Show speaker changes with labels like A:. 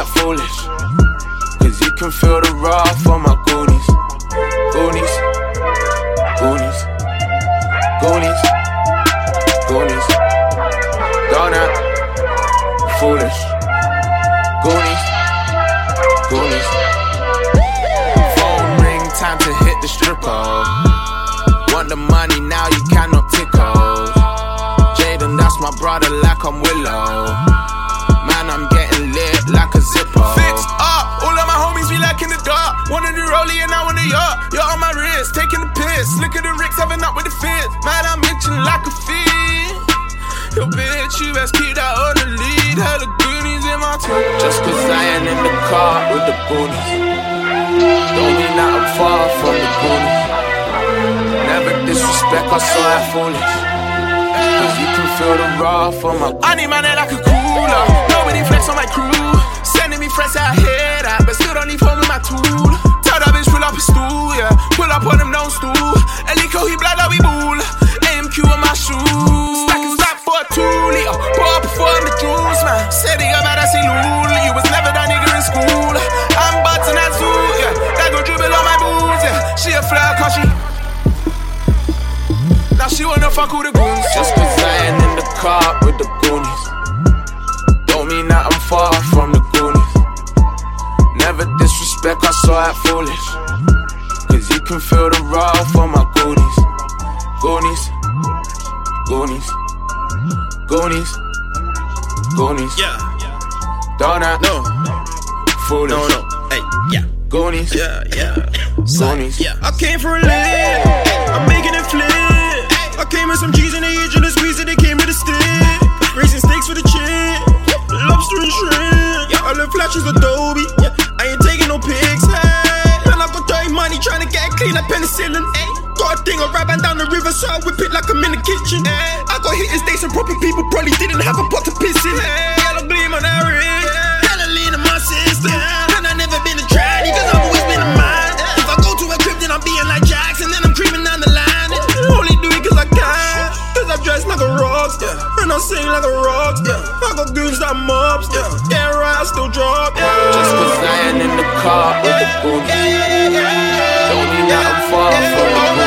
A: act foolish. Cause you can feel the wrath for my Goonies. Goonies, Goonies, Goonies, Goonies. Don't act foolish. Goonies, Goonies. Phone ring, time to hit the stripper. Want the money now, you cannot tickle. Jaden, that's my brother, like I'm Willow. Man, I'm getting lit like a zipper. Fix up, all of my homies be like in the dark. One in the rollie and I on the yacht. You're on my wrist, taking the piss. Look at the Ricks, having up with the fizz. Man, I'm itching like a fiend. Yo, bitch, you best keep that on the lead. Hella Goonies in my team. Just cause I ain't in the car with the Goonies don't mean that I'm far from the Goonies. Never disrespect, I saw that foolish. Cause you can feel the wrath on my I need my neck like a cooler. Nobody flex on my crew. Sending me friends that I hear that, but still don't need phone with my tool. Tell that bitch pull up a stool, yeah. Pull up on him, don't stool. Elico, he blood like we bull. AMQ on my shoes. Stacking slap for a 2-liter. Pour up before I'm the juice, man. Said he got mad, I say lul. You was never that nigga in school. I'm button that zoo, yeah. That go dribble on my boots, yeah. She a fly cause she now she wanna fuck with the goons. Just cause I ain't in the car with the Goonies don't mean that I'm far from the Goonies. Never disrespect, I saw that foolish. Cause you can feel the wrath for my Goonies. Goonies, Goonies, Goonies, Goonies.
B: Yeah.
A: Don't act
B: No.
A: foolish.
B: No. Hey, yeah.
A: Goonies,
B: Yeah.
A: Goonies.
B: Yeah. I came for a lick. I'm making it flip. I came with some G's in the edge and a squeeze it, they came with a stick. Raising steaks for the chick. Lobster and shrimp. Yeah. I live flashes Adobe. Yeah. I ain't taking no pics. Hey. Man, I got dirty money trying to get clean like penicillin. Hey. Got a thing of rapping down the river, so I whip it like I'm in the kitchen. Hey. I got hitting states and proper people probably didn't have a pot to piss in. Hey. Yellow gleam on that ring. Hella lean in my system. And I never been a tranny, cause I've always been a man. If I go to a crib, then I'm being like Jackson, then I'm creeping down the line. Only do it cause I can. Cause I dress like a rockstar, and I sing like a rockstar. I got goons that mobs, yeah, right, I still drop,
A: Just cause I ain't in the car with the Goonies don't mean that I'm far from the Goonies.